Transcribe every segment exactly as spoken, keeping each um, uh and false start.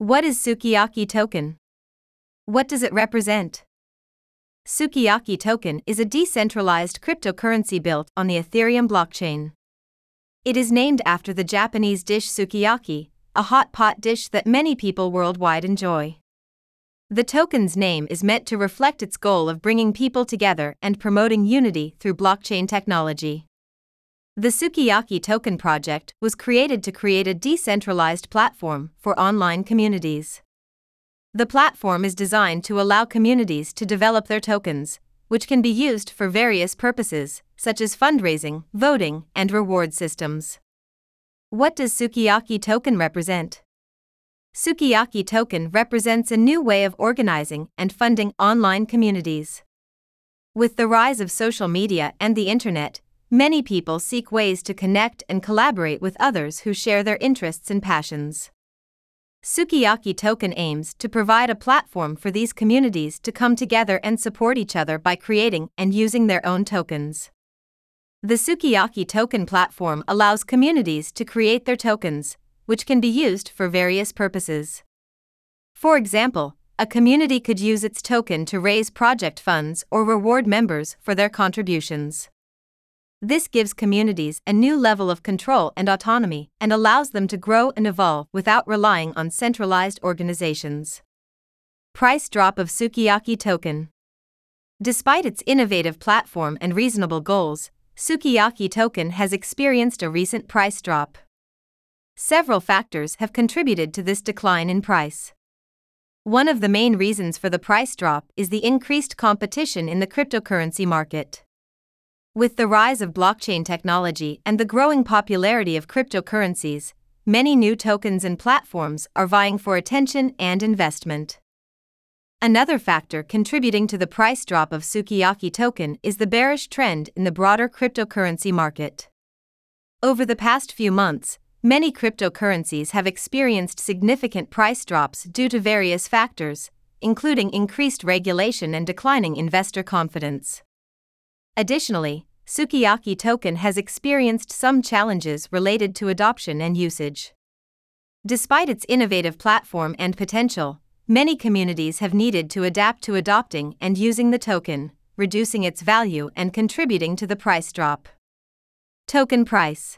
What is Sukiyaki token? What does it represent? Sukiyaki token is a decentralized cryptocurrency built on the Ethereum blockchain. It is named after the Japanese dish sukiyaki, a hot pot dish that many people worldwide enjoy. The token's name is meant to reflect its goal of bringing people together and promoting unity through blockchain technology. The Sukiyaki Token project was created to create a decentralized platform for online communities. The platform is designed to allow communities to develop their tokens, which can be used for various purposes, such as fundraising, voting, and reward systems. What does Sukiyaki Token represent? Sukiyaki Token represents a new way of organizing and funding online communities. With the rise of social media and the internet, many people seek ways to connect and collaborate with others who share their interests and passions. Sukiyaki Token aims to provide a platform for these communities to come together and support each other by creating and using their own tokens. The Sukiyaki Token platform allows communities to create their tokens, which can be used for various purposes. For example, a community could use its token to raise project funds or reward members for their contributions. This gives communities a new level of control and autonomy and allows them to grow and evolve without relying on centralized organizations. Price drop of Sukiyaki Token. Despite its innovative platform and reasonable goals, Sukiyaki Token has experienced a recent price drop. Several factors have contributed to this decline in price. One of the main reasons for the price drop is the increased competition in the cryptocurrency market. With the rise of blockchain technology and the growing popularity of cryptocurrencies, many new tokens and platforms are vying for attention and investment. Another factor contributing to the price drop of Sukiyaki Token is the bearish trend in the broader cryptocurrency market. Over the past few months, many cryptocurrencies have experienced significant price drops due to various factors, including increased regulation and declining investor confidence. Additionally, Sukiyaki Token has experienced some challenges related to adoption and usage. Despite its innovative platform and potential, many communities have needed to adapt to adopting and using the token, reducing its value and contributing to the price drop. Token price.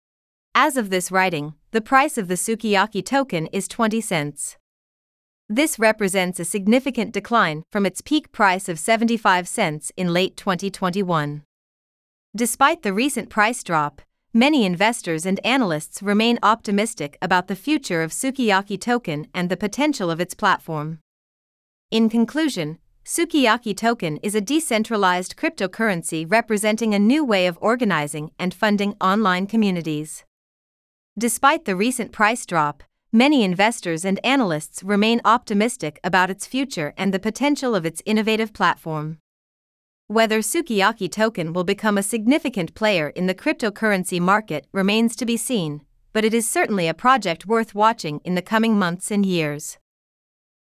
As of this writing, the price of the Sukiyaki Token is twenty cents. This represents a significant decline from its peak price of seventy-five cents in late twenty twenty-one. Despite the recent price drop, many investors and analysts remain optimistic about the future of Sukiyaki Token and the potential of its platform. In conclusion, Sukiyaki Token is a decentralized cryptocurrency representing a new way of organizing and funding online communities. Despite the recent price drop, many investors and analysts remain optimistic about its future and the potential of its innovative platform. Whether Sukiyaki Token will become a significant player in the cryptocurrency market remains to be seen, but it is certainly a project worth watching in the coming months and years.